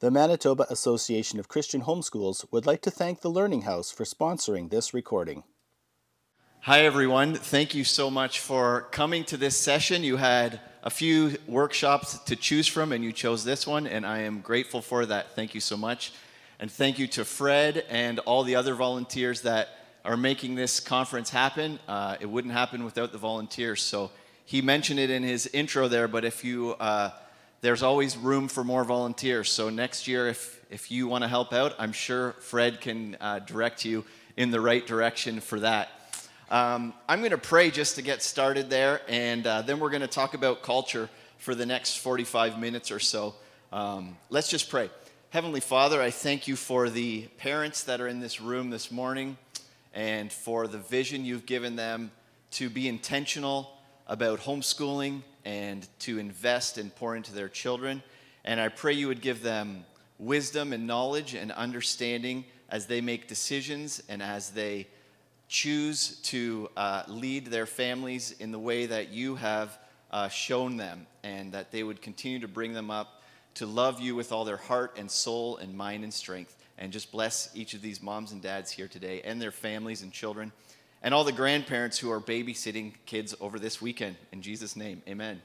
The Manitoba Association of Christian Homeschools would like to thank the Learning House for sponsoring this recording. Hi everyone, thank you so much for coming to this session. You had a few workshops to choose from and you chose this one, and I am grateful for that. Thank you so much. And thank you to Fred and all the other volunteers that are making this conference happen. It wouldn't happen without the volunteers. So he mentioned it in his intro there, but if you, there's always room for more volunteers. So next year, if you want to help out, I'm sure Fred can direct you in the right direction for that. I'm going to pray just to get started there, and then we're going to talk about culture for the next 45 minutes or so. Let's just pray. Heavenly Father, I thank you for the parents that are in this room this morning and for the vision you've given them to be intentional about homeschooling and to invest and pour into their children. And I pray you would give them wisdom and knowledge and understanding as they make decisions and as they choose to lead their families in the way that you have shown them, and that they would continue to bring them up to love you with all their heart and soul and mind and strength. And just bless each of these moms and dads here today and their families and children and all the grandparents who are babysitting kids over this weekend. In Jesus' name, amen.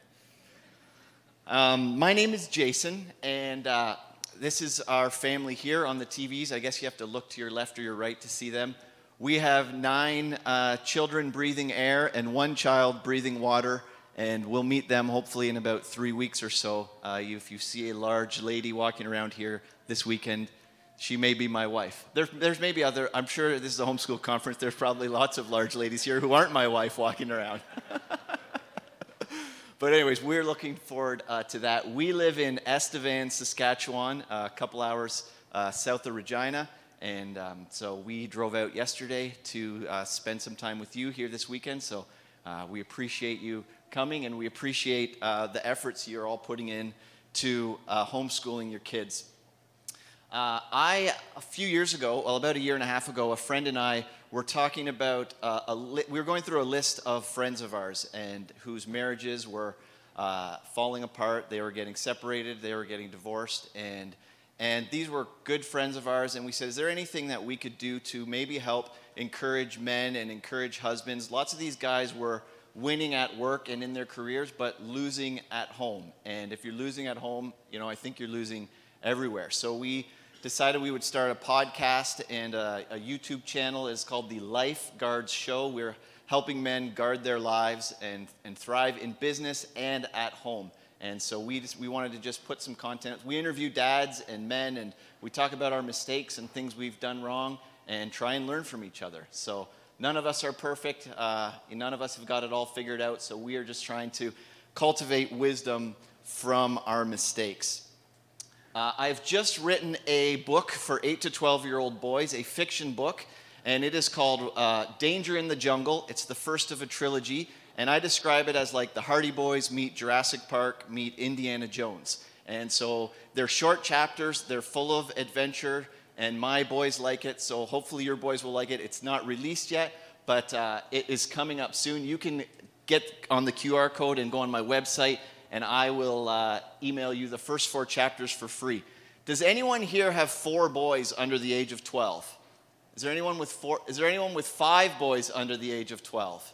My name is Jason, and this is our family here on the TVs. I guess you have to look to your left or your right to see them. We have 9 children breathing air and 1 child breathing water, and we'll meet them hopefully in about 3 weeks or so. If you see a large lady walking around here this weekend, she may be my wife. There's maybe other, I'm sure this is a homeschool conference, there's probably lots of large ladies here who aren't my wife walking around. But anyways, we're looking forward to that. We live in Estevan, Saskatchewan, a couple hours south of Regina. And so we drove out yesterday to spend some time with you here this weekend. So we appreciate you coming, and we appreciate the efforts you're all putting in to homeschooling your kids. A few years ago, well, about a year and a half ago, a friend and I were talking about, we were going through a list of friends of ours and whose marriages were falling apart. They were getting separated. They were getting divorced. And these were good friends of ours, and we said, is there anything that we could do to maybe help encourage men and encourage husbands? Lots of these guys were winning at work and in their careers, but losing at home. And if you're losing at home, I think you're losing everywhere. So we decided we would start a podcast and a YouTube channel. It's called The Life Guards Show. We're helping men guard their lives and thrive in business and at home. And so we wanted to just put some content. We interview dads and men, and we talk about our mistakes and things we've done wrong and try and learn from each other. So none of us are perfect. None of us have got it all figured out. So we are just trying to cultivate wisdom from our mistakes. I've just written a book for 8 to 12-year-old boys, a fiction book, and it is called Danger in the Jungle. It's the first of a trilogy. And I describe it as like the Hardy Boys meet Jurassic Park meet Indiana Jones. And so they're short chapters, they're full of adventure, and my boys like it, so hopefully your boys will like it. It's not released yet, but it is coming up soon. You can get on the QR code and go on my website, and I will email you the first 4 chapters for free. Does anyone here have 4 boys under the age of 12? Is there anyone with 4? Is there anyone with 5 boys under the age of 12?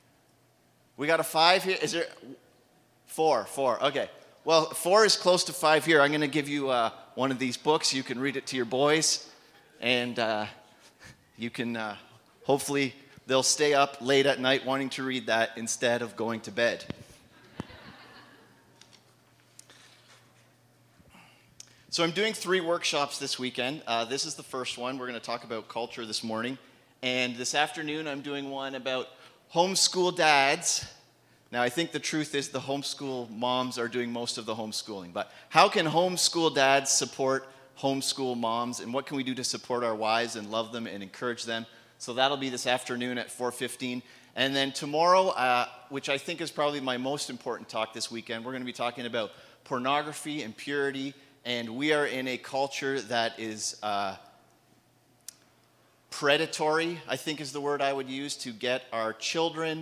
We got a 5 here. Is there 4? Okay. Well, 4 is close to 5 here. I'm going to give you one of these books. You can read it to your boys, and you can hopefully they'll stay up late at night wanting to read that instead of going to bed. So I'm doing 3 workshops this weekend. This is the first one. We're going to talk about culture this morning, and this afternoon I'm doing one about homeschool dads. Now, I think the truth is the homeschool moms are doing most of the homeschooling. But how can homeschool dads support homeschool moms? And what can we do to support our wives and love them and encourage them? So that'll be this afternoon at 4:15. And then tomorrow, which I think is probably my most important talk this weekend, we're going to be talking about pornography and purity. And we are in a culture that is predatory, I think is the word I would use, to get our children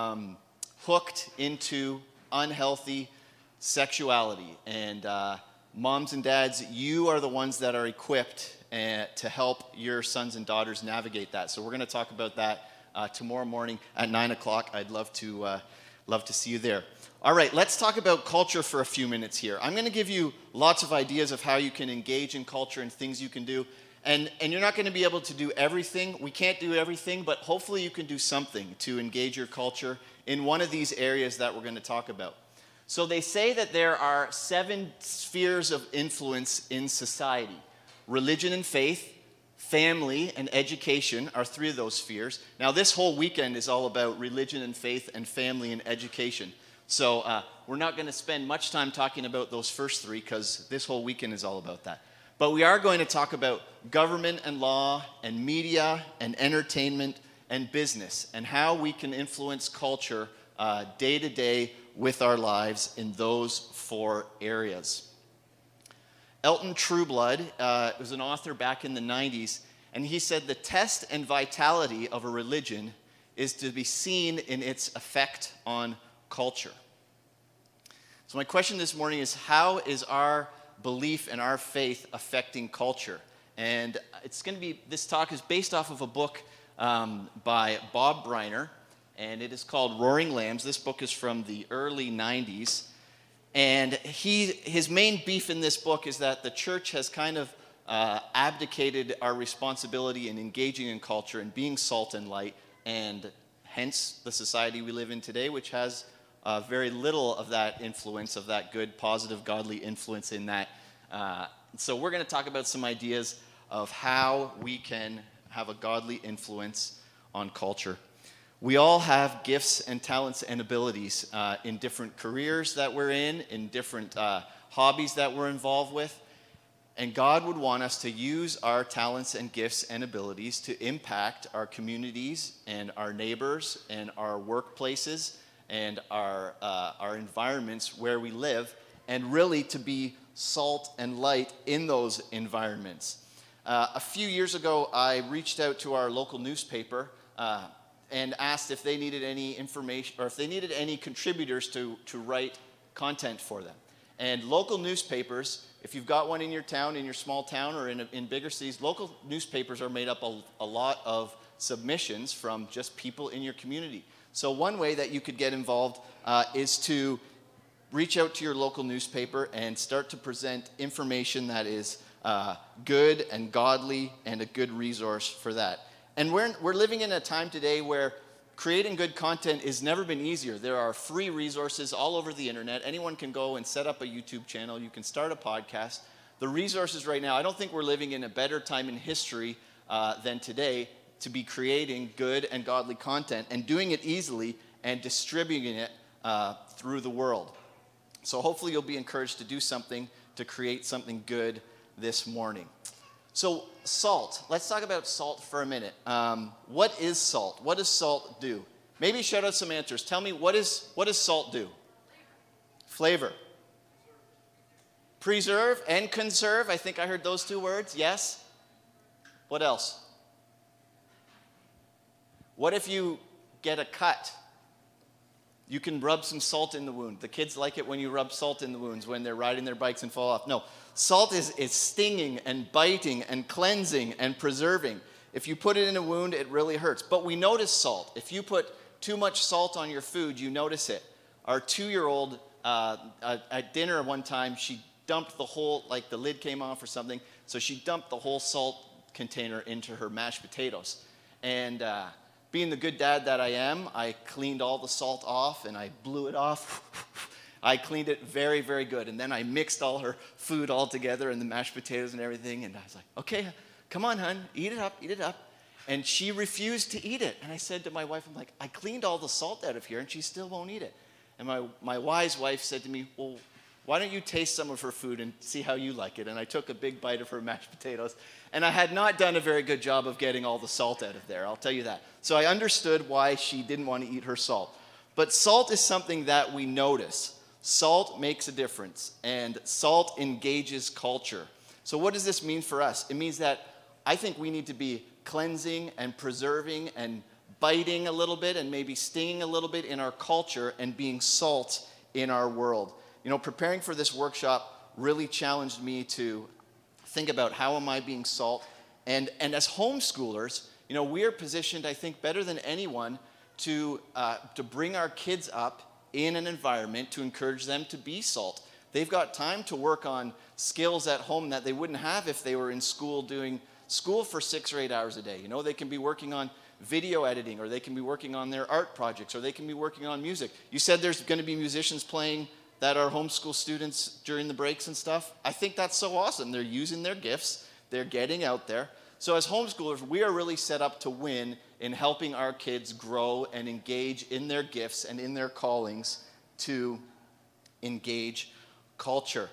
hooked into unhealthy sexuality. And moms and dads, you are the ones that are equipped to help your sons and daughters navigate that. So we're going to talk about that tomorrow morning at 9 o'clock. I'd love to see you there. All right, let's talk about culture for a few minutes here. I'm going to give you lots of ideas of how you can engage in culture and things you can do. And you're not going to be able to do everything. We can't do everything, but hopefully you can do something to engage your culture in one of these areas that we're going to talk about. So they say that there are 7 spheres of influence in society. Religion and faith, family, and education are 3 of those spheres. Now, this whole weekend is all about religion and faith and family and education. So we're not going to spend much time talking about those first 3 because this whole weekend is all about that. But we are going to talk about government and law and media and entertainment and business and how we can influence culture day to day with our lives in those 4 areas. Elton Trueblood was an author back in the 90s, and he said the test and vitality of a religion is to be seen in its effect on culture. So my question this morning is, how is our belief and our faith affecting culture? And this talk is based off of a book by Bob Briner, and it is called Roaring Lambs. This book is from the early 90s. And his main beef in this book is that the church has kind of abdicated our responsibility in engaging in culture and being salt and light, and hence the society we live in today, which has very little of that influence, of that good, positive, godly influence in that. So we're going to talk about some ideas of how we can have a godly influence on culture. We all have gifts and talents and abilities in different careers that we're in different hobbies that we're involved with. And God would want us to use our talents and gifts and abilities to impact our communities and our neighbors and our workplaces and our environments where we live, and really to be salt and light in those environments. A few years ago, I reached out to our local newspaper and asked if they needed any information or if they needed any contributors to write content for them. And local newspapers, if you've got one in your town, in your small town, or in bigger cities, local newspapers are made up a lot of submissions from just people in your community. So one way that you could get involved is to reach out to your local newspaper and start to present information that is good and godly and a good resource for that. And we're living in a time today where creating good content has never been easier. There are free resources all over the internet. Anyone can go and set up a YouTube channel. You can start a podcast. The resources right now, I don't think we're living in a better time in history than today to be creating good and godly content and doing it easily and distributing it through the world. So hopefully you'll be encouraged to do something to create something good this morning. So salt. Let's talk about salt for a minute. What is salt? What does salt do? Maybe shout out some answers. Tell me, what does salt do? Flavor. Preserve and conserve. I think I heard those 2 words. Yes? What else? What if you get a cut? You can rub some salt in the wound. The kids like it when you rub salt in the wounds when they're riding their bikes and fall off. No, salt is stinging and biting and cleansing and preserving. If you put it in a wound, it really hurts. But we notice salt. If you put too much salt on your food, you notice it. Our 2-year-old, at dinner one time, she dumped the whole, like the lid came off or something, so she dumped the whole salt container into her mashed potatoes. And being the good dad that I am, I cleaned all the salt off and I blew it off. I cleaned it very, very good. And then I mixed all her food all together and the mashed potatoes and everything. And I was like, okay, come on, hon, eat it up, eat it up. And she refused to eat it. And I said to my wife, I'm like, I cleaned all the salt out of here and she still won't eat it. And my wise wife said to me, well, why don't you taste some of her food and see how you like it? And I took a big bite of her mashed potatoes. And I had not done a very good job of getting all the salt out of there, I'll tell you that. So I understood why she didn't want to eat her salt. But salt is something that we notice. Salt makes a difference, and salt engages culture. So what does this mean for us? It means that I think we need to be cleansing and preserving and biting a little bit and maybe stinging a little bit in our culture and being salt in our world. You know, preparing for this workshop, really challenged me to think about how am I being salt. And as homeschoolers, we are positioned, I think, better than anyone to bring our kids up in an environment to encourage them to be salt. They've got time to work on skills at home that they wouldn't have if they were in school doing school for 6 or 8 hours a day. They can be working on video editing, or they can be working on their art projects, or they can be working on music. You said there's going to be musicians playing that are homeschool students during the breaks and stuff. I think that's so awesome. They're using their gifts. They're getting out there. So as homeschoolers, we are really set up to win in helping our kids grow and engage in their gifts and in their callings to engage culture.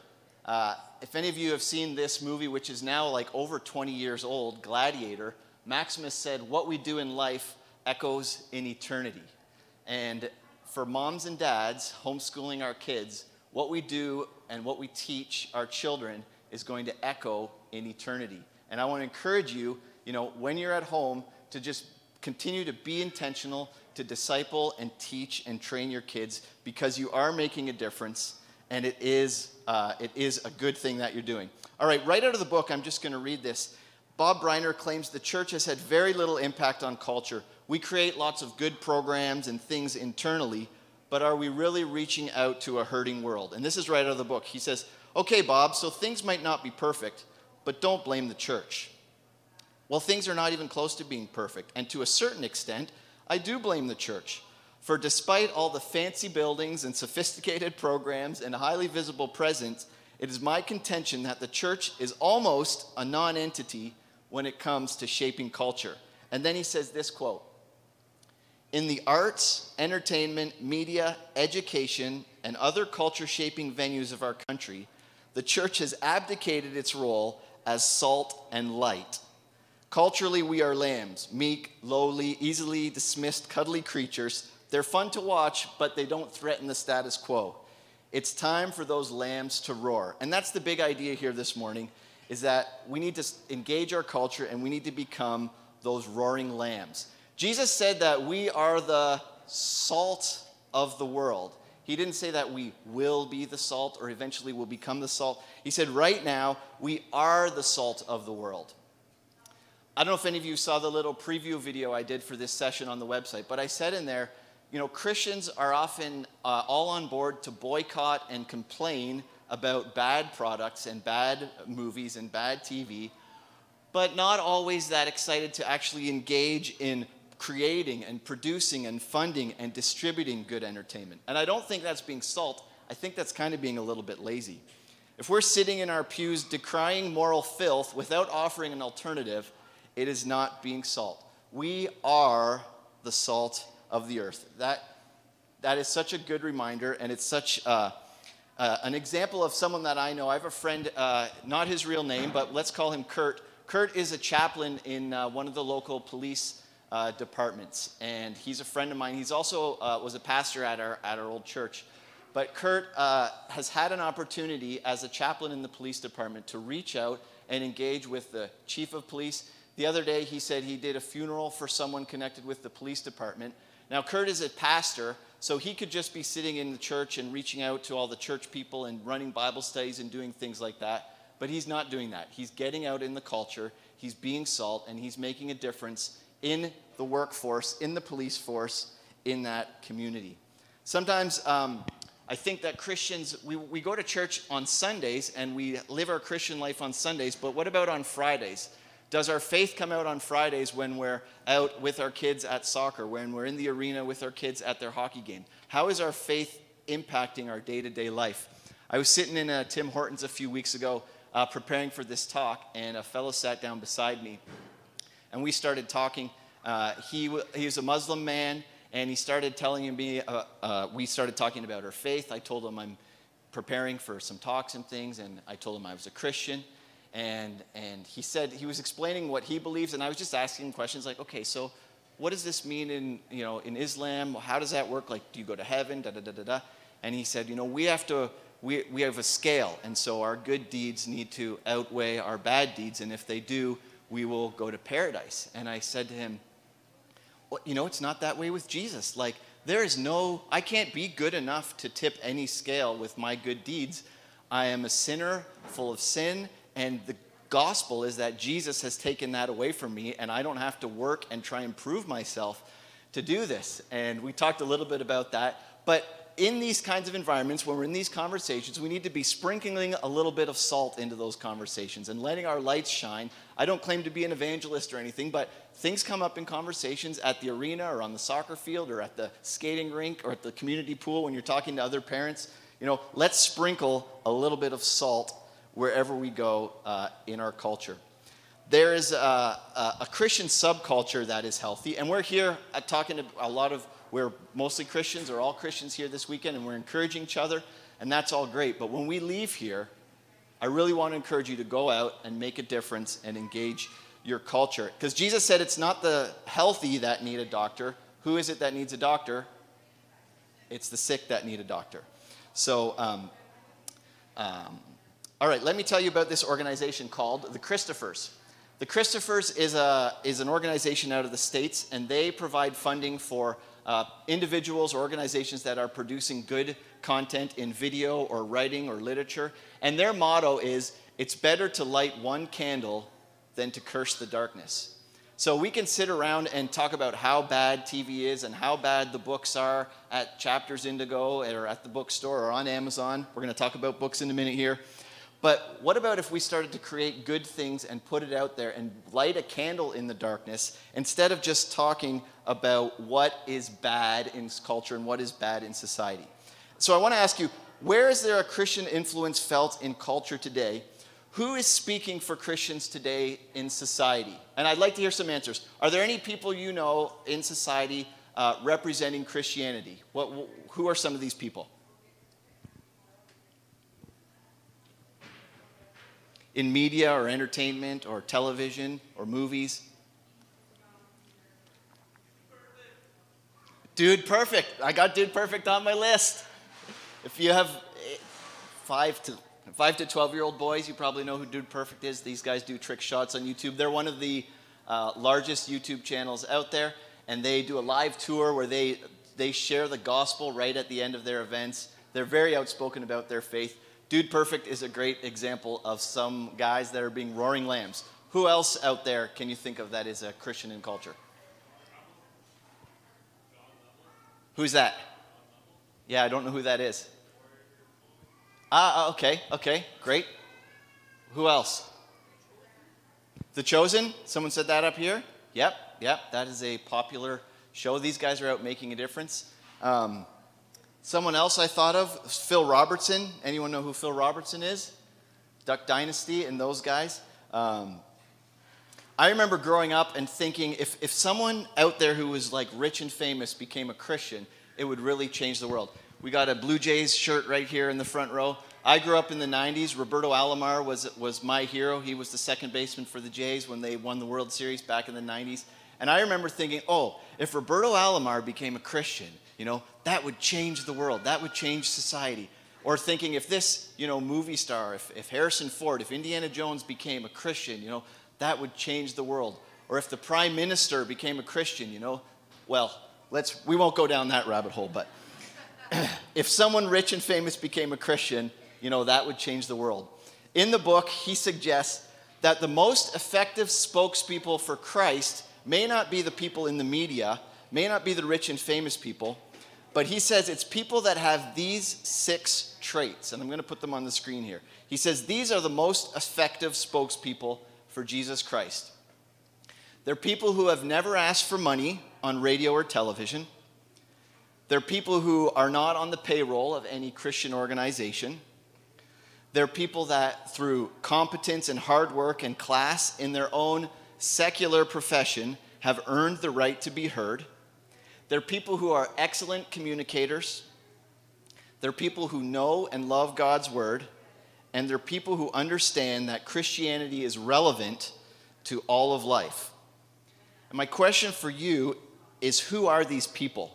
If any of you have seen this movie, which is now like over 20 years old, Gladiator, Maximus said, "What we do in life echoes in eternity." And for moms and dads homeschooling our kids, what we do and what we teach our children is going to echo in eternity. And I want to encourage you, when you're at home, to just continue to be intentional, to disciple and teach and train your kids, because you are making a difference, and it is a good thing that you're doing. All right, right out of the book, I'm just going to read this. Bob Briner claims the church has had very little impact on culture. We create lots of good programs and things internally, but are we really reaching out to a hurting world? And this is right out of the book. He says, "Okay, Bob, so things might not be perfect, but don't blame the church." Well, things are not even close to being perfect, and to a certain extent, I do blame the church. For despite all the fancy buildings and sophisticated programs and highly visible presence, it is my contention that the church is almost a non-entity when it comes to shaping culture. And then he says this quote, "In the arts, entertainment, media, education, and other culture-shaping venues of our country, the church has abdicated its role as salt and light. Culturally, we are lambs, meek, lowly, easily dismissed, cuddly creatures. They're fun to watch, but they don't threaten the status quo. It's time for those lambs to roar." And that's the big idea here this morning, is that we need to engage our culture and we need to become those roaring lambs. Jesus said that we are the salt of the world. He didn't say that we will be the salt or eventually will become the salt. He said right now, we are the salt of the world. I don't know if any of you saw the little preview video I did for this session on the website, but I said in there, Christians are often all on board to boycott and complain about bad products and bad movies and bad TV, but not always that excited to actually engage in creating and producing and funding and distributing good entertainment. And I don't think that's being salt. I think that's kind of being a little bit lazy. If we're sitting in our pews decrying moral filth without offering an alternative, it is not being salt. We are the salt of the earth. That is such a good reminder, and it's such an example of someone that I know. I have a friend, not his real name, but let's call him Kurt. Kurt is a chaplain in one of the local police departments, and he's a friend of mine. He's also was a pastor at our old church. But Kurt has had an opportunity as a chaplain in the police department to reach out and engage with the chief of police. The other day, he said he did a funeral for someone connected with the police department. Now, Kurt is a pastor, so he could just be sitting in the church and reaching out to all the church people and running Bible studies and doing things like that. But he's not doing that. He's getting out in the culture, he's being salt, and he's making a difference in the workforce, in the police force, in that community. Sometimes I think that Christians, we go to church on Sundays and we live our Christian life on Sundays, but what about on Fridays? Does our faith come out on Fridays when we're out with our kids at soccer, when we're in the arena with our kids at their hockey game? How is our faith impacting our day-to-day life? I was sitting in Tim Hortons a few weeks ago preparing for this talk, and a fellow sat down beside me, and we started talking. He was a Muslim man, and he started telling me, we started talking about our faith. I told him I'm preparing for some talks and things, and I told him I was a Christian. And he said, he was explaining what he believes, and I was just asking him questions like, okay, so what does this mean in Islam? How does that work? Like, do you go to heaven? Da da da da da. And he said, we have a scale, and so our good deeds need to outweigh our bad deeds, and if they do, we will go to paradise. And I said to him, well, it's not that way with Jesus. Like, I can't be good enough to tip any scale with my good deeds. I am a sinner full of sin, and the gospel is that Jesus has taken that away from me, and I don't have to work and try and prove myself to do this. And we talked a little bit about that. But in these kinds of environments, when we're in these conversations, we need to be sprinkling a little bit of salt into those conversations and letting our lights shine. I don't claim to be an evangelist or anything, but things come up in conversations at the arena or on the soccer field or at the skating rink or at the community pool when you're talking to other parents. Let's sprinkle a little bit of salt wherever we go in our culture. There is a Christian subculture that is healthy, and we're here talking to we're mostly Christians or all Christians here this weekend, and we're encouraging each other, and that's all great. But when we leave here, I really want to encourage you to go out and make a difference and engage your culture. Because Jesus said it's not the healthy that need a doctor. Who is it that needs a doctor? It's the sick that need a doctor. So, all right, let me tell you about this organization called the Christophers. The Christophers is an organization out of the States, and they provide funding for individuals or organizations that are producing good content in video or writing or literature. And their motto is, it's better to light one candle than to curse the darkness. So we can sit around and talk about how bad TV is and how bad the books are at Chapters Indigo or at the bookstore or on Amazon. We're going to talk about books in a minute here. But what about if we started to create good things and put it out there and light a candle in the darkness instead of just talking about what is bad in culture and what is bad in society? So I want to ask you, where is there a Christian influence felt in culture today? Who is speaking for Christians today in society? And I'd like to hear some answers. Are there any people you know in society representing Christianity? Who are some of these people? In media or entertainment or television or movies? Dude Perfect. I got Dude Perfect on my list. If you have 5 to 12-year-old boys, you probably know who Dude Perfect is. These guys do trick shots on YouTube. They're one of the largest YouTube channels out there, and they do a live tour where they share the gospel right at the end of their events. They're very outspoken about their faith. Dude Perfect is a great example of some guys that are being roaring lambs. Who else out there can you think of that is a Christian in culture? Who's that? Yeah, I don't know who that is. Okay, great. Who else? The Chosen? Someone said that up here? Yep, that is a popular show. These guys are out making a difference. Someone else I thought of, Phil Robertson. Anyone know who Phil Robertson is? Duck Dynasty and those guys. I remember growing up and thinking if someone out there who was like rich and famous became a Christian, it would really change the world. We got a Blue Jays shirt right here in the front row. I grew up in the 90s. Roberto Alomar was my hero. He was the second baseman for the Jays when they won the World Series back in the 90s. And I remember thinking, if Roberto Alomar became a Christian, that would change the world. That would change society. Or thinking if this, movie star, if Harrison Ford, if Indiana Jones became a Christian, that would change the world. Or if the Prime Minister became a Christian, we won't go down that rabbit hole, but if someone rich and famous became a Christian, that would change the world. In the book, he suggests that the most effective spokespeople for Christ may not be the people in the media, may not be the rich and famous people, but he says it's people that have these 6 traits, and I'm going to put them on the screen here. He says these are the most effective spokespeople for Jesus Christ. They're people who have never asked for money on radio or television. They're people who are not on the payroll of any Christian organization. They're people that through competence and hard work and class in their own secular profession have earned the right to be heard. They're people who are excellent communicators. They're people who know and love God's word. And they're people who understand that Christianity is relevant to all of life. And my question for you is, who are these people?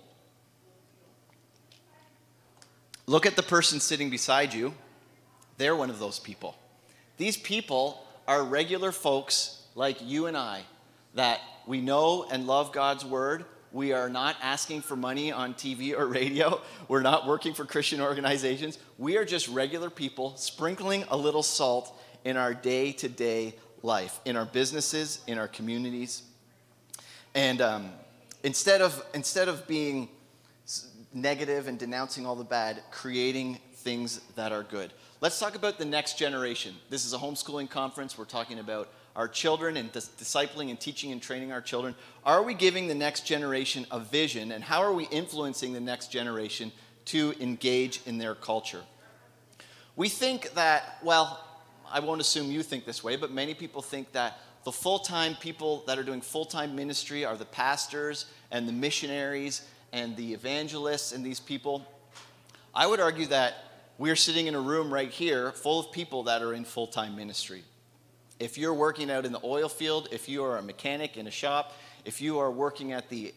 Look at the person sitting beside you. They're one of those people. These people are regular folks like you and I, that we know and love God's word. We are not asking for money on TV or radio. We're not working for Christian organizations. We are just regular people sprinkling a little salt in our day-to-day life, in our businesses, in our communities. And instead of being negative and denouncing all the bad, creating things that are good. Let's talk about the next generation. This is a homeschooling conference. We're talking about our children and discipling and teaching and training our children. Are we giving the next generation a vision, and how are we influencing the next generation to engage in their culture? We think that, well, I won't assume you think this way, but many people think that the full-time people that are doing full-time ministry are the pastors and the missionaries and the evangelists and these people. I would argue that we're sitting in a room right here full of people that are in full-time ministry. If you're working out in the oil field, if you are a mechanic in a shop, if you are working at the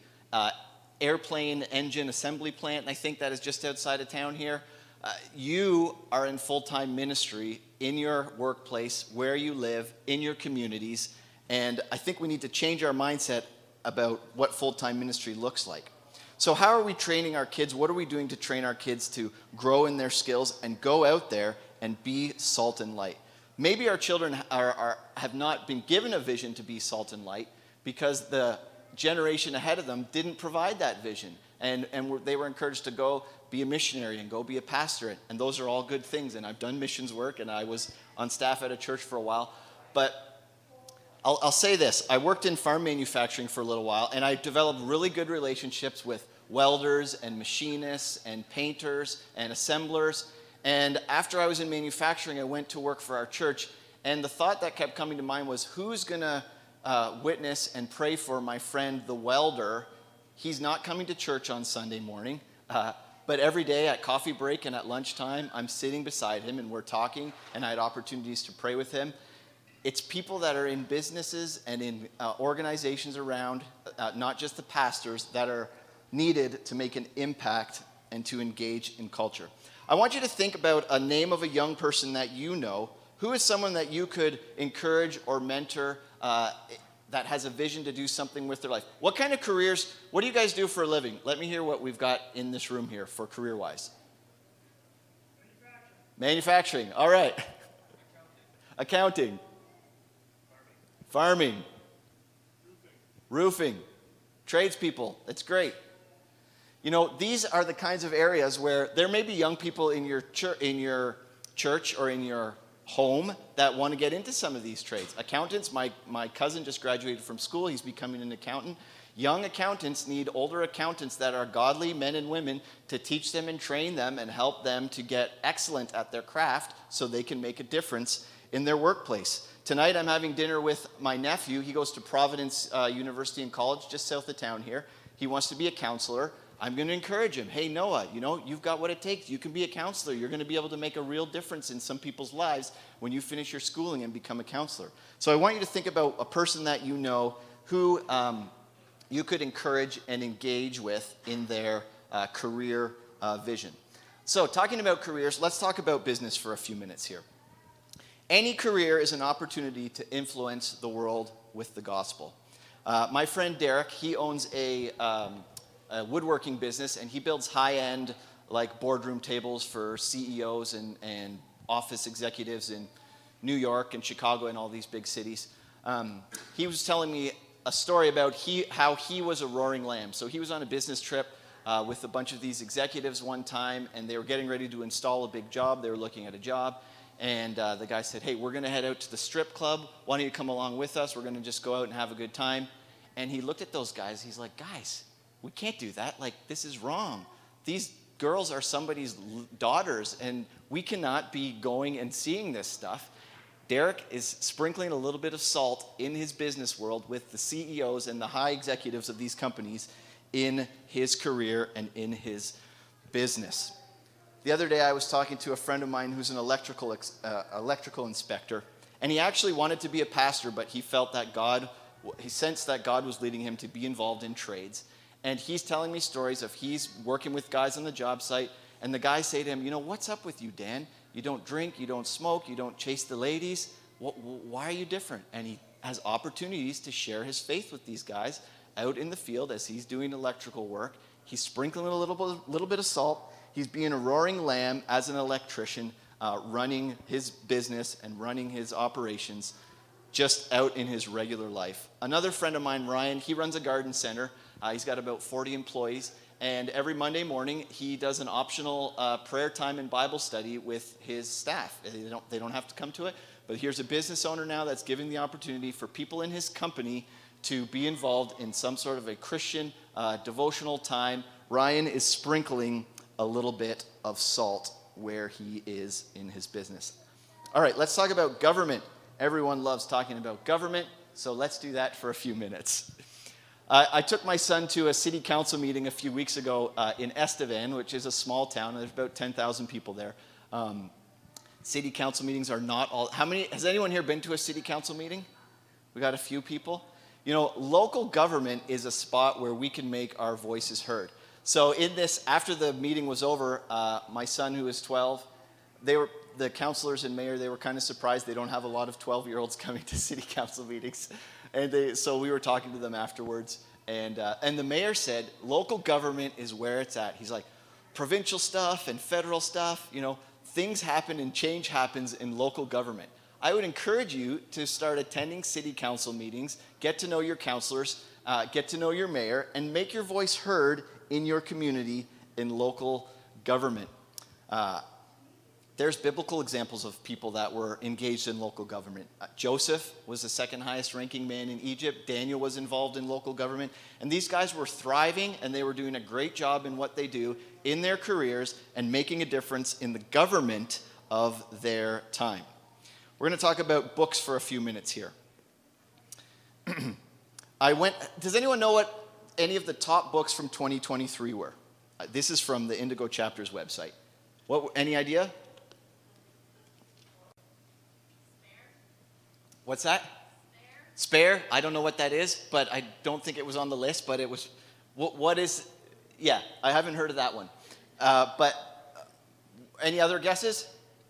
airplane engine assembly plant, and I think that is just outside of town here, you are in full-time ministry in your workplace, where you live, in your communities, and I think we need to change our mindset about what full-time ministry looks like. So how are we training our kids? What are we doing to train our kids to grow in their skills and go out there and be salt and light? Maybe our children have not been given a vision to be salt and light because the generation ahead of them didn't provide that vision. And they were encouraged to go be a missionary and go be a pastor. And those are all good things. And I've done missions work, and I was on staff at a church for a while. But I'll say this. I worked in farm manufacturing for a little while, and I developed really good relationships with welders and machinists and painters and assemblers. And after I was in manufacturing, I went to work for our church. And the thought that kept coming to mind was, who's going to witness and pray for my friend, the welder? He's not coming to church on Sunday morning. But every day at coffee break and at lunchtime, I'm sitting beside him and we're talking. And I had opportunities to pray with him. It's people that are in businesses and in organizations around, not just the pastors, that are needed to make an impact and to engage in culture. I want you to think about a name of a young person that you know. Who is someone that you could encourage or mentor that has a vision to do something with their life? What kind of careers, what do you guys do for a living? Let me hear what we've got in this room here for career-wise. Manufacturing, all right. Accounting. Farming. Roofing. Tradespeople, that's great. You know, these are the kinds of areas where there may be young people in your church or in your home that want to get into some of these trades. Accountants, my cousin just graduated from school. He's becoming an accountant. Young accountants need older accountants that are godly men and women to teach them and train them and help them to get excellent at their craft so they can make a difference in their workplace. Tonight I'm having dinner with my nephew. He goes to Providence University and College just south of town here. He wants to be a counselor. I'm going to encourage him. Hey, Noah, you know, you've got what it takes. You can be a counselor. You're going to be able to make a real difference in some people's lives when you finish your schooling and become a counselor. So I want you to think about a person that you know who you could encourage and engage with in their career vision. So talking about careers, let's talk about business for a few minutes here. Any career is an opportunity to influence the world with the gospel. My friend Derek, he owns a woodworking business, and he builds high-end like boardroom tables for CEOs and office executives in New York and Chicago and all these big cities. He was telling me a story about how he was a roaring lamb. So he was on a business trip with a bunch of these executives one time, and they were getting ready to install a big job. They were looking at a job, and the guy said, hey, we're going to head out to the strip club. Why don't you come along with us? We're going to just go out and have a good time. And he looked at those guys. He's like, guys, we can't do that. Like, this is wrong. These girls are somebody's daughters, and we cannot be going and seeing this stuff. Derek is sprinkling a little bit of salt in his business world with the CEOs and the high executives of these companies in his career and in his business. The other day I was talking to a friend of mine who's an electrical inspector, and he actually wanted to be a pastor, but he sensed that God was leading him to be involved in trades. And he's telling me stories of he's working with guys on the job site, and the guys say to him, you know, what's up with you, Dan? You don't drink, you don't smoke, you don't chase the ladies. Why are you different? And he has opportunities to share his faith with these guys out in the field as he's doing electrical work. He's sprinkling a little bit of salt. He's being a roaring lamb as an electrician, running his business and running his operations just out in his regular life. Another friend of mine, Ryan, he runs a garden center. He's got about 40 employees. And every Monday morning, he does an optional prayer time and Bible study with his staff. They don't have to come to it. But here's a business owner now that's giving the opportunity for people in his company to be involved in some sort of a Christian devotional time. Ryan is sprinkling a little bit of salt where he is in his business. All right, let's talk about government. Everyone loves talking about government, so let's do that for a few minutes. I took my son to a city council meeting a few weeks ago in Estevan, which is a small town. There's about 10,000 people there. City council meetings are not all... Has anyone here been to a city council meeting? We got a few people. You know, local government is a spot where we can make our voices heard. So in this, after the meeting was over, my son, who is 12, the councilors and mayor, they were kind of surprised they don't have a lot of 12-year-olds coming to city council meetings. And so we were talking to them afterwards. And the mayor said, local government is where it's at. He's like, provincial stuff and federal stuff, you know, things happen and change happens in local government. I would encourage you to start attending city council meetings, get to know your councilors, get to know your mayor, and make your voice heard in your community in local government. There's biblical examples of people that were engaged in local government. Joseph was the second highest ranking man in Egypt. Daniel was involved in local government. And these guys were thriving, and they were doing a great job in what they do in their careers and making a difference in the government of their time. We're going to talk about books for a few minutes here. Does anyone know what any of the top books from 2023 were? This is from the Indigo Chapters website. Any idea? What's that? Spare. I don't know what that is, but I don't think it was on the list, but it was, what is, yeah, I haven't heard of that one. But any other guesses?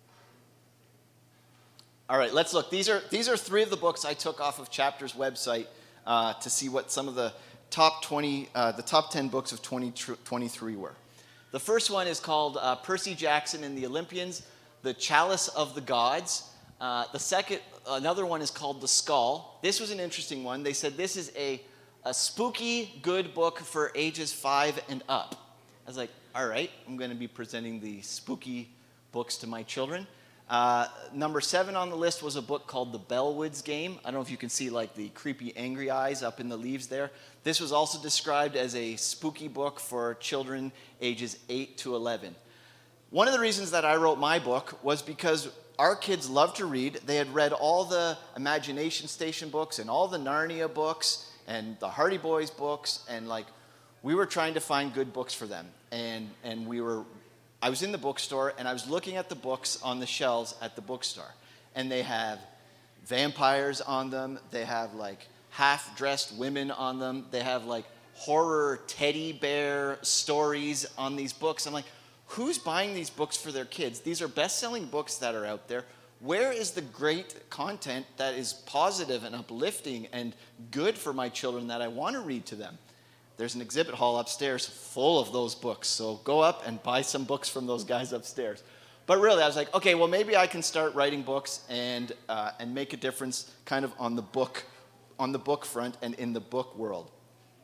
All right, let's look. These are three of the books I took off of Chapter's website to see what some of the top 10 books of 2023 were. The first one is called Percy Jackson and the Olympians, The Chalice of the Gods. Another one is called The Skull. This was an interesting one. They said this is a spooky, good book for ages 5 and up. I was like, all right, I'm going to be presenting the spooky books to my children. Number 7 on the list was a book called The Bellwoods Game. I don't know if you can see like the creepy angry eyes up in the leaves there. This was also described as a spooky book for children ages 8 to 11. One of the reasons that I wrote my book was because our kids love to read. They had read all the Imagination Station books and all the Narnia books and the Hardy Boys books, and like we were trying to find good books for them. And I was in the bookstore and I was looking at the books on the shelves at the bookstore, and they have vampires on them. They have like half-dressed women on them. They have like horror teddy bear stories on these books. I'm like, who's buying these books for their kids? These are best-selling books that are out there. Where is the great content that is positive and uplifting and good for my children that I want to read to them? There's an exhibit hall upstairs full of those books. So go up and buy some books from those guys upstairs. But really, I was like, okay, well, maybe I can start writing books and make a difference kind of on the book front and in the book world.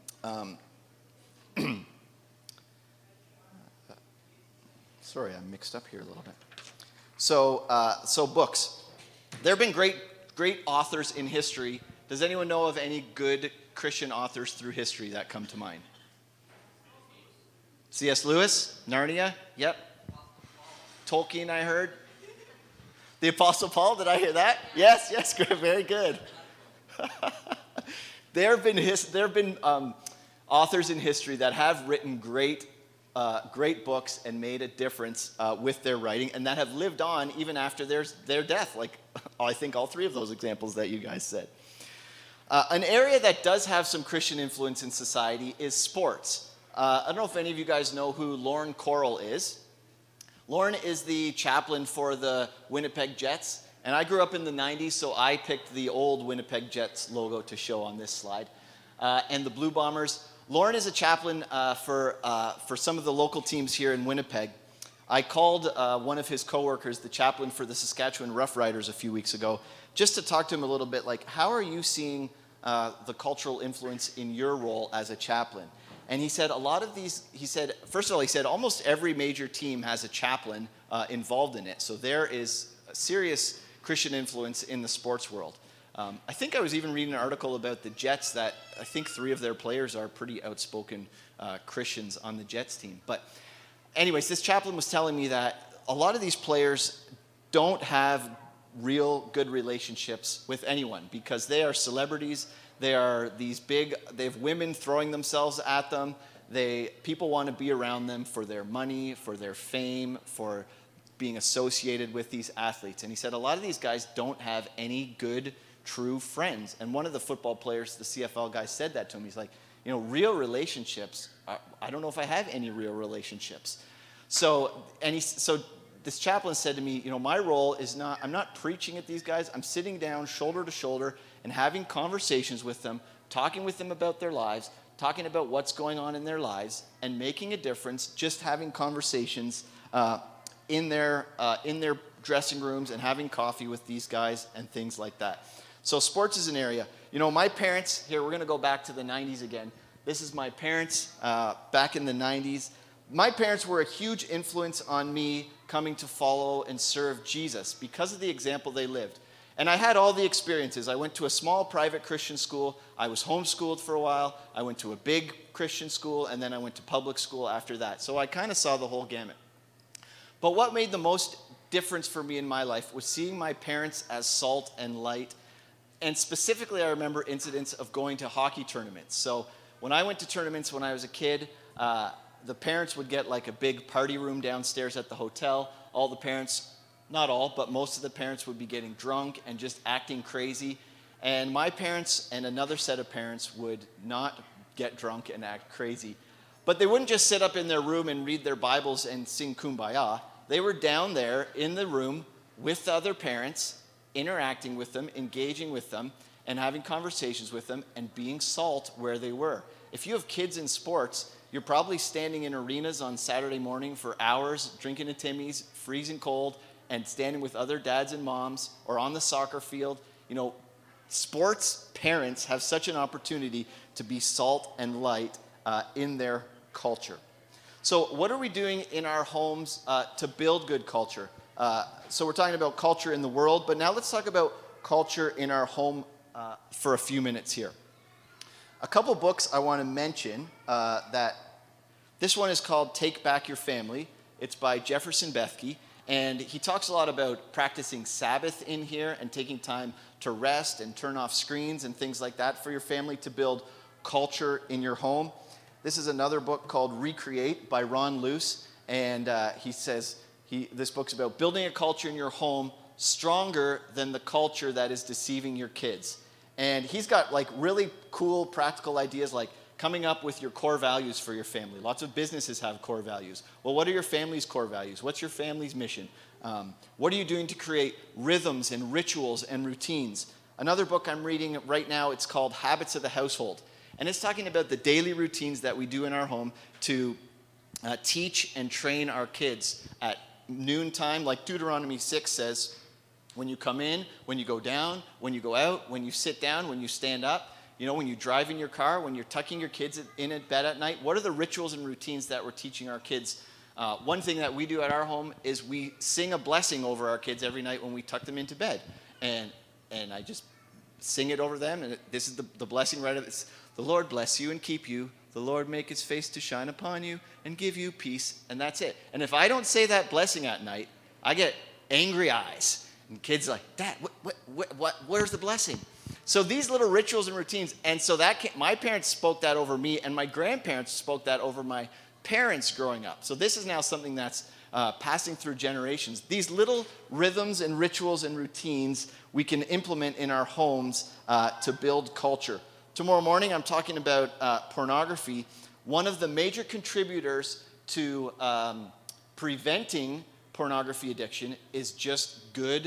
Sorry, I'm mixed up here a little bit. So books. There have been great authors in history. Does anyone know of any good Christian authors through history that come to mind? C.S. Lewis, Narnia, yep. Tolkien, I heard. The Apostle Paul, did I hear that? Yes, good, very good. There have been authors in history that have written great books and made a difference with their writing, and that have lived on even after their death, like I think all three of those examples that you guys said. An area that does have some Christian influence in society is sports. I don't know if any of you guys know who Lorne Corral is. Lorne is the chaplain for the Winnipeg Jets, and I grew up in the 90s, so I picked the old Winnipeg Jets logo to show on this slide. and the Blue Bombers. Lauren is a chaplain for some of the local teams here in Winnipeg. I called one of his coworkers, the chaplain for the Saskatchewan Roughriders, a few weeks ago, just to talk to him a little bit, like, how are you seeing the cultural influence in your role as a chaplain? And he said first of all, he said almost every major team has a chaplain involved in it. So there is a serious Christian influence in the sports world. I think I was even reading an article about the Jets that I think 3 of their players are pretty outspoken Christians on the Jets team. But anyways, this chaplain was telling me that a lot of these players don't have real good relationships with anyone because they are celebrities. They are they have women throwing themselves at them. People want to be around them for their money, for their fame, for being associated with these athletes. And he said a lot of these guys don't have any good, true friends. And one of the football players, the CFL guy, said that to him. He's like, real relationships, I don't know if I have any real relationships. So this chaplain said to me, my role is I'm not preaching at these guys. I'm sitting down shoulder to shoulder and having conversations with them, talking with them about their lives, talking about what's going on in their lives, and making a difference, just having conversations in their dressing rooms and having coffee with these guys and things like that. So sports is an area. My parents, here, we're going to go back to the 90s again. This is my parents back in the 90s. My parents were a huge influence on me coming to follow and serve Jesus because of the example they lived. And I had all the experiences. I went to a small private Christian school. I was homeschooled for a while. I went to a big Christian school, and then I went to public school after that. So I kind of saw the whole gamut. But what made the most difference for me in my life was seeing my parents as salt and light. And specifically, I remember incidents of going to hockey tournaments. So when I went to tournaments when I was a kid, the parents would get like a big party room downstairs at the hotel. All the parents, not all, but most of the parents would be getting drunk and just acting crazy. And my parents and another set of parents would not get drunk and act crazy. But they wouldn't just sit up in their room and read their Bibles and sing Kumbaya. They were down there in the room with the other parents, interacting with them, engaging with them, and having conversations with them and being salt where they were. If you have kids in sports, you're probably standing in arenas on Saturday morning for hours, drinking a Timmy's, freezing cold, and standing with other dads and moms, or on the soccer field. Sports parents have such an opportunity to be salt and light in their culture. So what are we doing in our homes to build good culture? So we're talking about culture in the world, but now let's talk about culture in our home for a few minutes here. A couple books I want to mention that this one is called Take Back Your Family. It's by Jefferson Bethke, and he talks a lot about practicing Sabbath in here and taking time to rest and turn off screens and things like that for your family to build culture in your home. This is another book called Recreate by Ron Luce, and he says this book's about building a culture in your home stronger than the culture that is deceiving your kids. And he's got like really cool practical ideas like coming up with your core values for your family. Lots of businesses have core values. Well, what are your family's core values? What's your family's mission? What are you doing to create rhythms and rituals and routines? Another book I'm reading right now, it's called Habits of the Household. And it's talking about the daily routines that we do in our home to teach and train our kids at noontime. Like Deuteronomy 6 says, when you come in, when you go down, when you go out, when you sit down, when you stand up, when you drive in your car, when you're tucking your kids in at bed at night, what are the rituals and routines that we're teaching our kids? One thing that we do at our home is we sing a blessing over our kids every night when we tuck them into bed. And I just sing it over them, and this is the blessing right of it. The Lord bless you and keep you. The Lord make his face to shine upon you and give you peace. And that's it. And if I don't say that blessing at night, I get angry eyes. And kids are like, Dad, where's the blessing? So these little rituals and routines, and so my parents spoke that over me, and my grandparents spoke that over my parents growing up. So this is now something that's passing through generations. These little rhythms and rituals and routines we can implement in our homes to build culture. Tomorrow morning, I'm talking about pornography. One of the major contributors to preventing pornography addiction is just good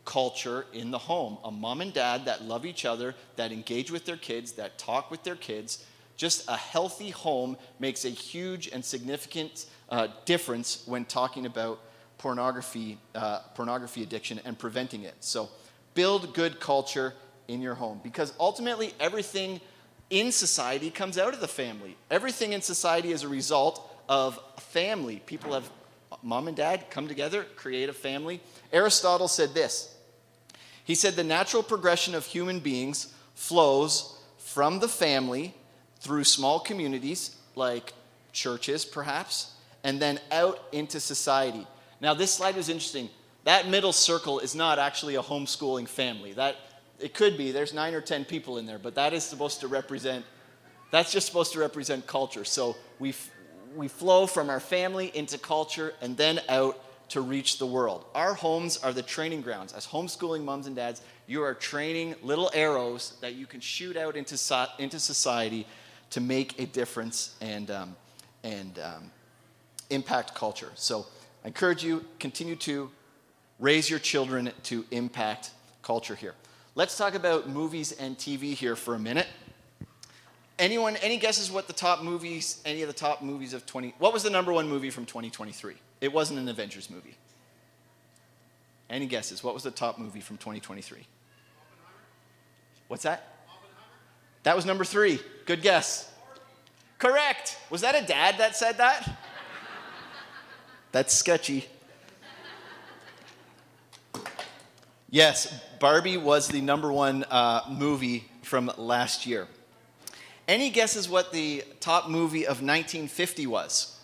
culture in the home. A mom and dad that love each other, that engage with their kids, that talk with their kids. Just a healthy home makes a huge and significant difference when talking about pornography addiction and preventing it. So build good culture in your home, because ultimately everything in society comes out of the family. Everything in society is a result of a family. People have mom and dad come together, create a family. Aristotle said this. He said the natural progression of human beings flows from the family through small communities like churches perhaps, and then out into society. Now this slide was interesting. That middle circle is not actually a homeschooling family. It could be, there's 9 or 10 people in there, but that's just supposed to represent culture. So we flow from our family into culture and then out to reach the world. Our homes are the training grounds. As homeschooling moms and dads, you are training little arrows that you can shoot out into society to make a difference and impact culture. So I encourage you, continue to raise your children to impact culture here. Let's talk about movies and TV here for a minute. Anyone, any guesses what any of the top movies of what was the number one movie from 2023? It wasn't an Avengers movie. Any guesses? What was the top movie from 2023? What's that? That was number 3. Good guess. Correct. Was that a dad that said that? That's sketchy. Yes, Barbie was the number one movie from last year. Any guesses what the top movie of 1950 was?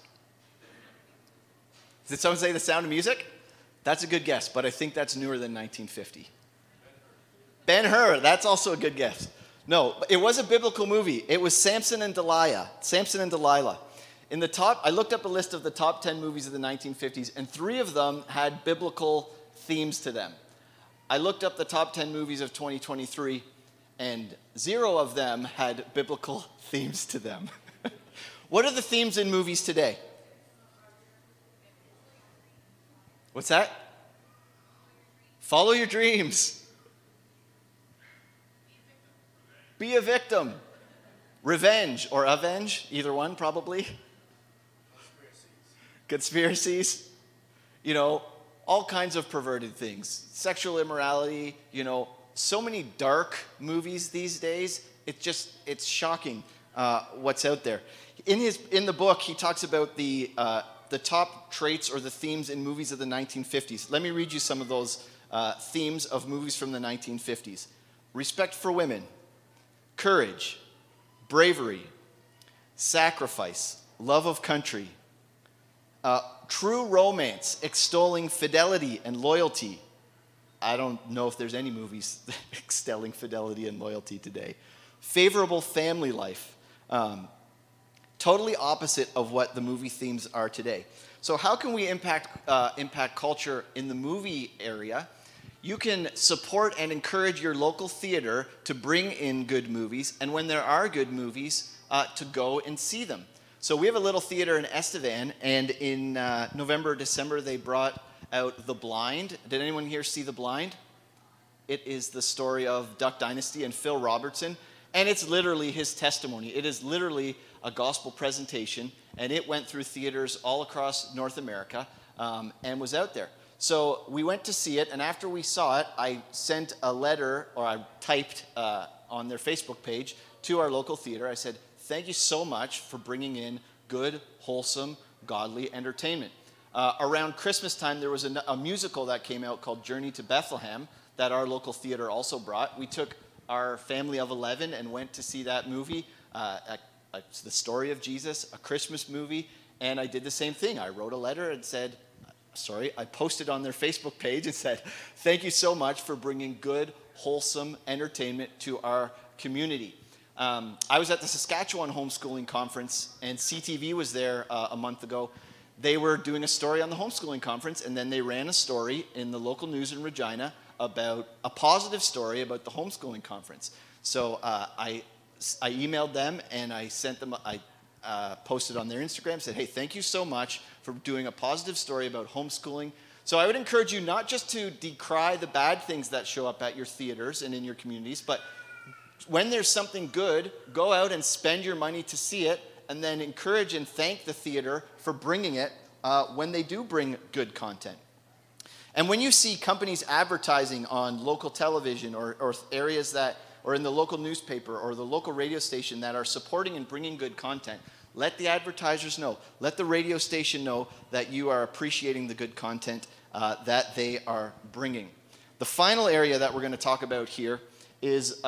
Did someone say The Sound of Music? That's a good guess, but I think that's newer than 1950. Ben-Hur, that's also a good guess. No, it was a biblical movie. It was Samson and Delilah. I looked up a list of the top 10 movies of the 1950s, and 3 of them had biblical themes to them. I looked up the top 10 movies of 2023, and 0 of them had biblical themes to them. What are the themes in movies today? What's that? Follow your dreams. Be a victim. Revenge or avenge, either one probably. Conspiracies. You know, all kinds of perverted things. Sexual immorality, you know, so many dark movies these days. It's shocking what's out there. In the book, he talks about the top traits or the themes in movies of the 1950s. Let me read you some of those themes of movies from the 1950s. Respect for women, courage, bravery, sacrifice, love of country, true romance, extolling fidelity and loyalty. I don't know if there's any movies extolling fidelity and loyalty today. Favorable family life. Totally opposite of what the movie themes are today. So how can we impact culture in the movie area? You can support and encourage your local theater to bring in good movies, and when there are good movies, to go and see them. So we have a little theater in Estevan, and in November, December, they brought out The Blind. Did anyone here see The Blind? It is the story of Duck Dynasty and Phil Robertson, and it's literally his testimony. It is literally a gospel presentation, and it went through theaters all across North America and was out there. So we went to see it, and after we saw it, I sent a letter, or I typed on their Facebook page to our local theater. I said, thank you so much for bringing in good, wholesome, godly entertainment. Around Christmas time, there was a musical that came out called Journey to Bethlehem that our local theater also brought. We took our family of 11 and went to see that movie. It's the story of Jesus, a Christmas movie, and I did the same thing. I wrote a letter and said, I posted on their Facebook page and said, thank you so much for bringing good, wholesome entertainment to our community. I was at the Saskatchewan Homeschooling Conference, and CTV was there a month ago. They were doing a story on the homeschooling conference, and then they ran a story in the local news in Regina about a positive story about the homeschooling conference. So I emailed them, and I sent them, I posted on their Instagram, said, hey, thank you so much for doing a positive story about homeschooling. So I would encourage you not just to decry the bad things that show up at your theaters and in your communities, but when there's something good, go out and spend your money to see it, and then encourage and thank the theater for bringing it when they do bring good content. And when you see companies advertising on local television or areas that, or in the local newspaper or the local radio station that are supporting and bringing good content, let the advertisers know, let the radio station know that you are appreciating the good content that they are bringing. The final area that we're going to talk about here is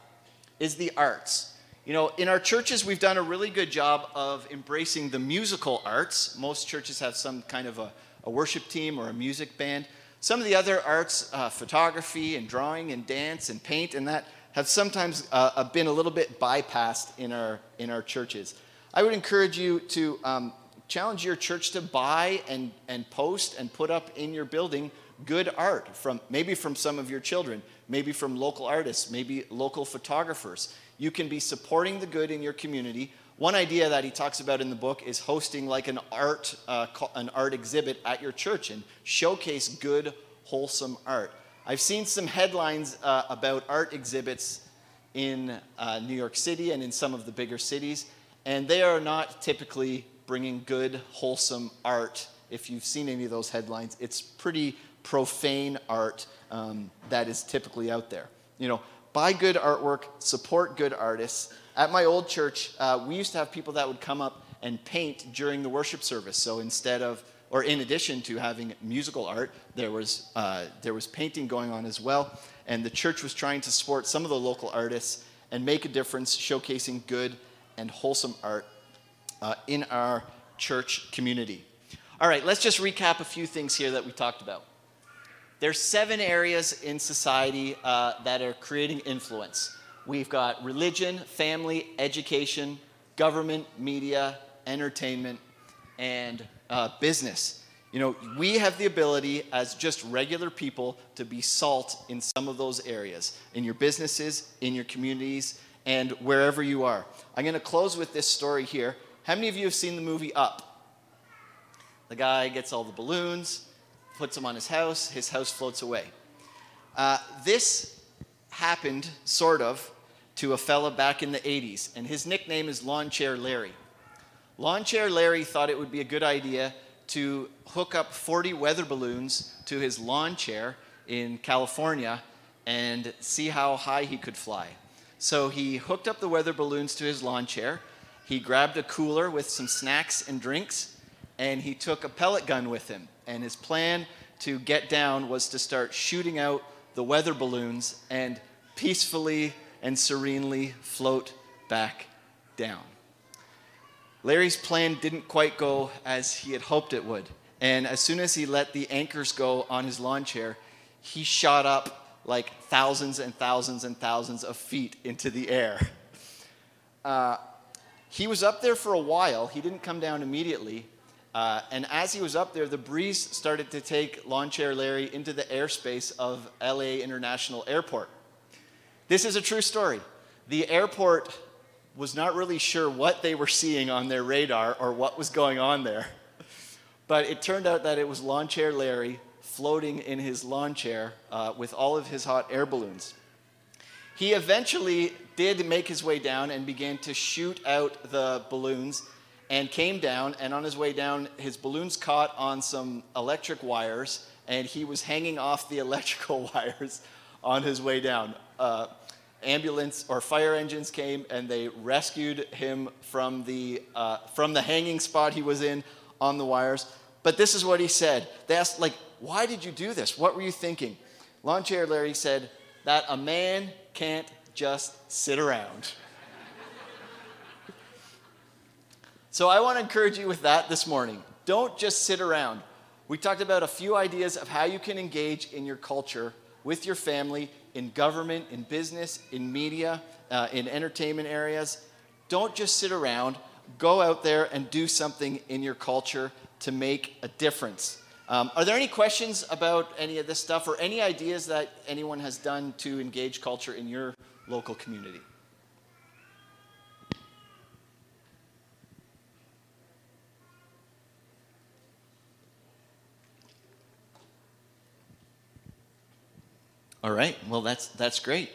the arts. You know, in our churches, we've done a really good job of embracing the musical arts. Most churches have some kind of a worship team or a music band. Some of the other arts, photography and drawing and dance and paint and that, have sometimes been a little bit bypassed in our churches. I would encourage you to challenge your church to buy and post and put up in your building good art, maybe from some of your children, maybe from local artists, maybe local photographers. You can be supporting the good in your community. One idea that he talks about in the book is hosting like an art exhibit at your church and showcase good, wholesome art. I've seen some headlines about art exhibits in New York City and in some of the bigger cities, and they are not typically bringing good, wholesome art. If you've seen any of those headlines, it's pretty profane art that is typically out there. You know, buy good artwork, support good artists. At my old church, we used to have people that would come up and paint during the worship service. So in addition to having musical art, there was painting going on as well. And the church was trying to support some of the local artists and make a difference, showcasing good and wholesome art in our church community. All right, let's just recap a few things here that we talked about. There's 7 areas in society that are creating influence. We've got religion, family, education, government, media, entertainment, and business. You know, we have the ability as just regular people to be salt in some of those areas, in your businesses, in your communities, and wherever you are. I'm going to close with this story here. How many of you have seen the movie Up? The guy gets all the balloons, puts them on his house floats away. This happened, sort of, to a fella back in the 80s, and his nickname is Lawn Chair Larry. Lawn Chair Larry thought it would be a good idea to hook up 40 weather balloons to his lawn chair in California and see how high he could fly. So he hooked up the weather balloons to his lawn chair, he grabbed a cooler with some snacks and drinks, and he took a pellet gun with him. And his plan to get down was to start shooting out the weather balloons and peacefully and serenely float back down. Larry's plan didn't quite go as he had hoped it would. And as soon as he let the anchors go on his lawn chair, he shot up like thousands and thousands and thousands of feet into the air. He was up there for a while. He didn't come down immediately. And as he was up there, the breeze started to take Lawn Chair Larry into the airspace of LA International Airport. This is a true story. The airport was not really sure what they were seeing on their radar or what was going on there. But it turned out that it was Lawn Chair Larry floating in his lawn chair with all of his hot air balloons. He eventually did make his way down and began to shoot out the balloons and came down, and on his way down, his balloons caught on some electric wires, and he was hanging off the electrical wires on his way down. Ambulance or fire engines came, and they rescued him from the hanging spot he was in on the wires. But this is what he said. They asked, why did you do this? What were you thinking? Lawn Chair Larry said that a man can't just sit around. So I want to encourage you with that this morning. Don't just sit around. We talked about a few ideas of how you can engage in your culture, with your family, in government, in business, in media, in entertainment areas. Don't just sit around. Go out there and do something in your culture to make a difference. Are there any questions about any of this stuff or any ideas that anyone has done to engage culture in your local community? All right, well, that's great.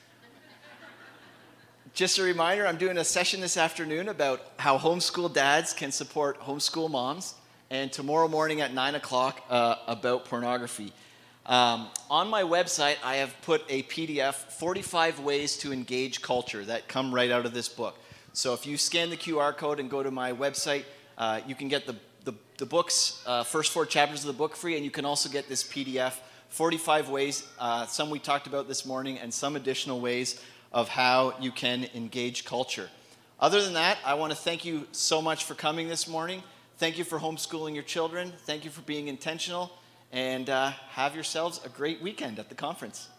Just a reminder, I'm doing a session this afternoon about how homeschool dads can support homeschool moms, and tomorrow morning at 9 o'clock about pornography. On my website, I have put a PDF, 45 Ways to Engage Culture, that come right out of this book. So if you scan the QR code and go to my website, you can get the book's first 4 chapters of the book free, and you can also get this PDF, 45 ways, some we talked about this morning, and some additional ways of how you can engage culture. Other than that, I want to thank you so much for coming this morning. Thank you for homeschooling your children. Thank you for being intentional. And have yourselves a great weekend at the conference.